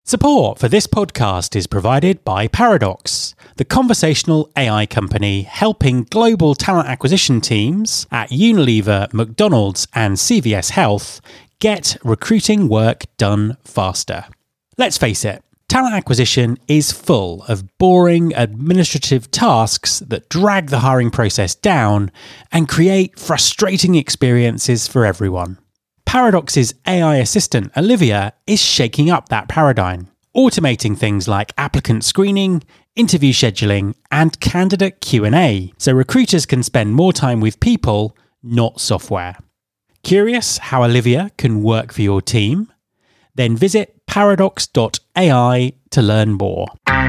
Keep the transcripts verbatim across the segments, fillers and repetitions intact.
Support for this podcast is provided by Paradox, the conversational A I company helping global talent acquisition teams at Unilever, McDonald's and C V S Health get recruiting work done faster. Let's face it, talent acquisition is full of boring administrative tasks that drag the hiring process down and create frustrating experiences for everyone. Paradox's A I assistant, Olivia, is shaking up that paradigm, automating things like applicant screening, interview scheduling, and candidate Q and A, so recruiters can spend more time with people, not software. Curious how Olivia can work for your team? Then visit paradox dot A I to learn more.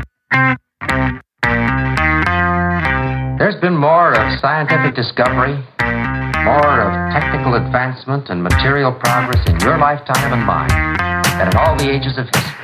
There's been more of scientific discovery, more of technical advancement and material progress in your lifetime and mine than in all the ages of history.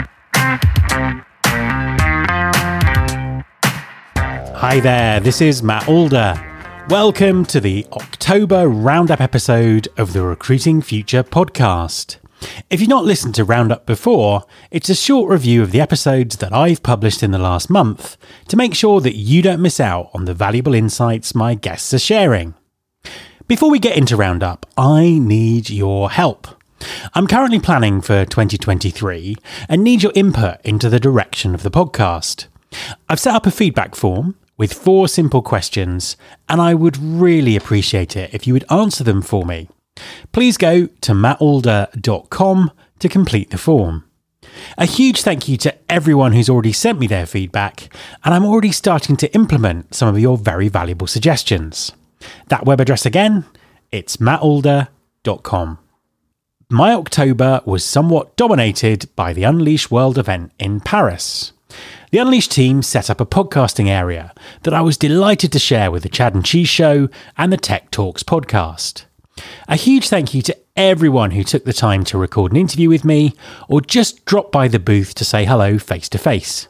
Hi there, this is Matt Alder. Welcome to the October Roundup episode of the Recruiting Future podcast. If you've not listened to Roundup before, it's a short review of the episodes that I've published in the last month to make sure that you don't miss out on the valuable insights my guests are sharing. Before we get into Roundup, I need your help. I'm currently planning for twenty twenty-three and need your input into the direction of the podcast. I've set up a feedback form with four simple questions, and I would really appreciate it if you would answer them for me. Please go to matt alder dot com to complete the form. A huge thank you to everyone who's already sent me their feedback, and I'm already starting to implement some of your very valuable suggestions. That web address again, it's matt alder dot com. My October was somewhat dominated by the Unleash World event in Paris. The Unleash team set up a podcasting area that I was delighted to share with the Chad and Cheese Show and the Tech Talks podcast. A huge thank you to everyone who took the time to record an interview with me or just drop by the booth to say hello face to face.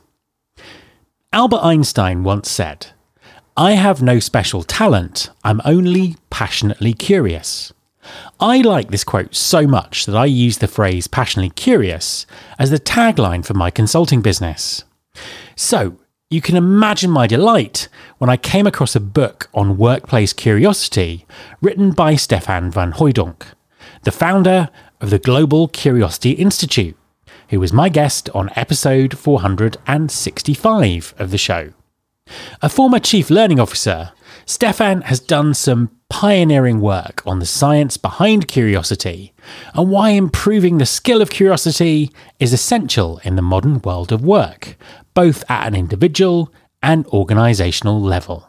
Albert Einstein once said, "I have no special talent, I'm only passionately curious." I like this quote so much that I use the phrase passionately curious as the tagline for my consulting business. So, you can imagine my delight when I came across a book on workplace curiosity written by Stefan van Hooijdonk, the founder of the Global Curiosity Institute, who was my guest on episode four hundred sixty-five of the show. A former chief learning officer, Stefan has done some pioneering work on the science behind curiosity and why improving the skill of curiosity is essential in the modern world of work, both at an individual and organisational level.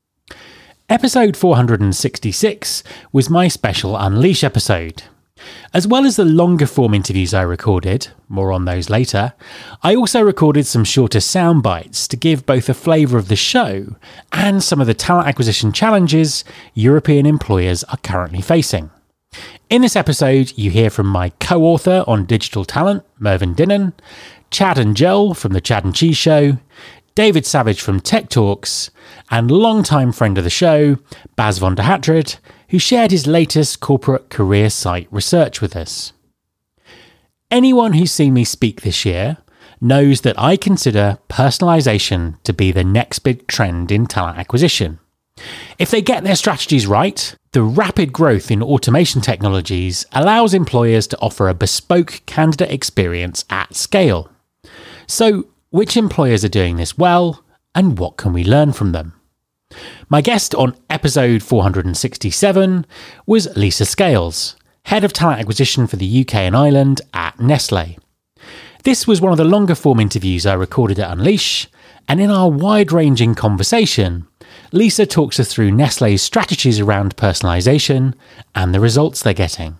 Episode four hundred sixty-six was my special Unleash episode. As well as the longer form interviews I recorded, more on those later, I also recorded some shorter sound bites to give both a flavour of the show and some of the talent acquisition challenges European employers are currently facing. In this episode, you hear from my co-author on digital talent, Mervyn Dinnan, Chad and Joel from the Chad and Cheese Show, David Savage from Tech Talks, and longtime friend of the show, Bas van der Hatred, who shared his latest corporate career site research with us. Anyone who's seen me speak this year knows that I consider personalisation to be the next big trend in talent acquisition. If they get their strategies right, the rapid growth in automation technologies allows employers to offer a bespoke candidate experience at scale. So, which employers are doing this well, and what can we learn from them? My guest on episode four hundred sixty-seven was Lisa Scales, Head of Talent Acquisition for the U K and Ireland at Nestlé. This was one of the longer form interviews I recorded at Unleash, and in our wide-ranging conversation, Lisa talks us through Nestlé's strategies around personalisation and the results they're getting.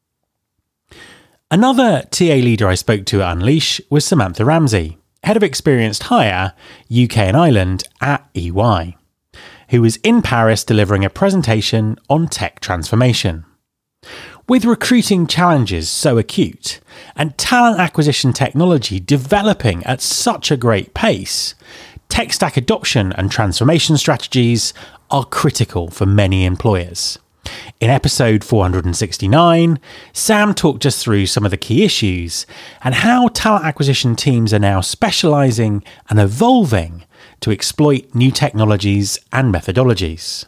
Another T A leader I spoke to at Unleash was Samantha Ramsey, Head of Experienced Hire, U K and Ireland at E Y, who was in Paris delivering a presentation on tech transformation. With recruiting challenges so acute and talent acquisition technology developing at such a great pace, tech stack adoption and transformation strategies are critical for many employers. In episode four hundred sixty-nine, Sam talked us through some of the key issues and how talent acquisition teams are now specialising and evolving to exploit new technologies and methodologies.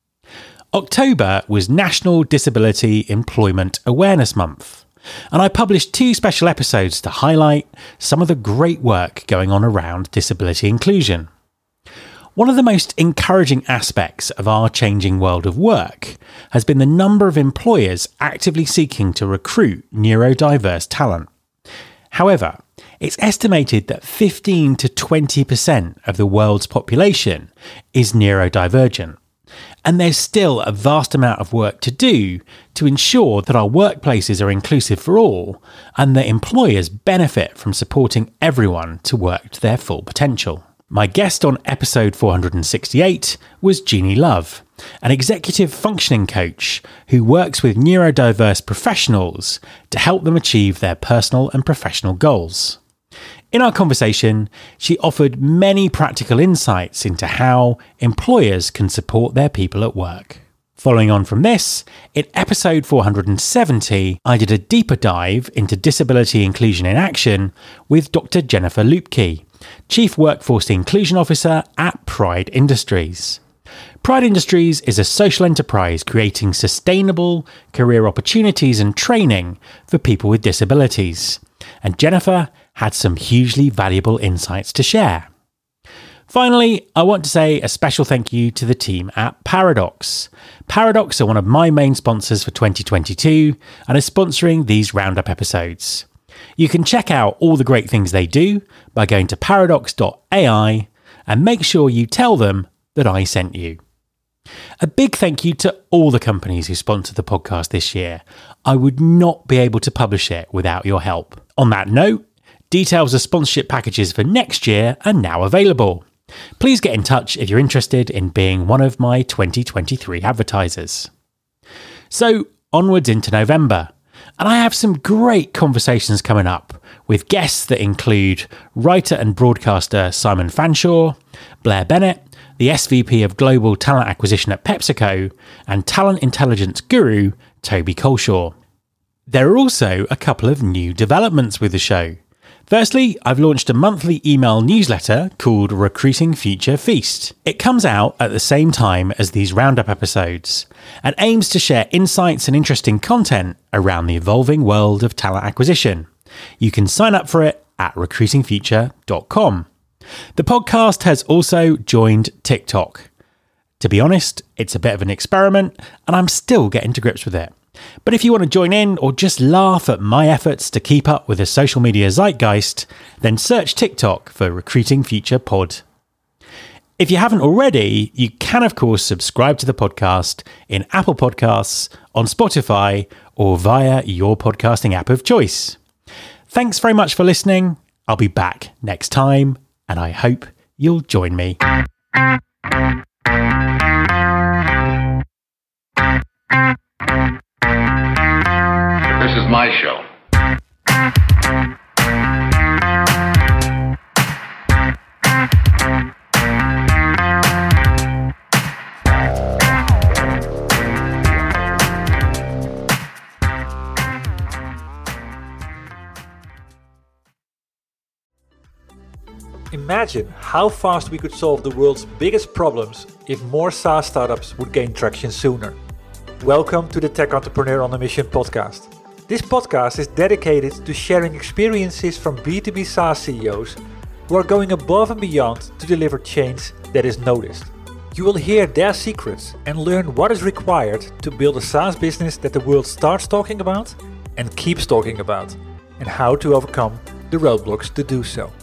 October was National Disability Employment Awareness Month, and I published two special episodes to highlight some of the great work going on around disability inclusion. One of the most encouraging aspects of our changing world of work has been the number of employers actively seeking to recruit neurodiverse talent. However, it's estimated that fifteen to twenty percent of the world's population is neurodivergent, and there's still a vast amount of work to do to ensure that our workplaces are inclusive for all and that employers benefit from supporting everyone to work to their full potential. My guest on episode four hundred sixty-eight was Jeannie Love, an executive functioning coach who works with neurodiverse professionals to help them achieve their personal and professional goals. In our conversation, she offered many practical insights into how employers can support their people at work. Following on from this, in episode four hundred seventy, I did a deeper dive into disability inclusion in action with Doctor Jennifer Lupke, Chief Workforce Inclusion Officer at Pride Industries. Pride Industries is a social enterprise creating sustainable career opportunities and training for people with disabilities, and Jennifer had some hugely valuable insights to share. Finally, I want to say a special thank you to the team at Paradox. Paradox are one of my main sponsors for twenty twenty-two and are sponsoring these Roundup episodes. You can check out all the great things they do by going to paradox dot A I and make sure you tell them that I sent you. A big thank you to all the companies who sponsored the podcast this year. I would not be able to publish it without your help. On that note, details of sponsorship packages for next year are now available. Please get in touch if you're interested in being one of my twenty twenty-three advertisers. So, onwards into November. And I have some great conversations coming up with guests that include writer and broadcaster Simon Fanshawe, Blair Bennett, the S V P of Global Talent Acquisition at PepsiCo, and talent intelligence guru Toby Colshaw. There are also a couple of new developments with the show. Firstly, I've launched a monthly email newsletter called Recruiting Future Feast. It comes out at the same time as these Roundup episodes and aims to share insights and interesting content around the evolving world of talent acquisition. You can sign up for it at recruiting future dot com. The podcast has also joined TikTok. To be honest, it's a bit of an experiment and I'm still getting to grips with it. But if you want to join in or just laugh at my efforts to keep up with the social media zeitgeist, then search TikTok for Recruiting Future Pod. If you haven't already, you can of course subscribe to the podcast in Apple Podcasts, on Spotify, or via your podcasting app of choice. Thanks very much for listening. I'll be back next time, and I hope you'll join me. This is my show. Imagine how fast we could solve the world's biggest problems if more SaaS startups would gain traction sooner. Welcome to the Tech Entrepreneur on a Mission podcast. This podcast is dedicated to sharing experiences from B two B SaaS C E Os who are going above and beyond to deliver change that is noticed. You will hear their secrets and learn what is required to build a SaaS business that the world starts talking about and keeps talking about, and how to overcome the roadblocks to do so.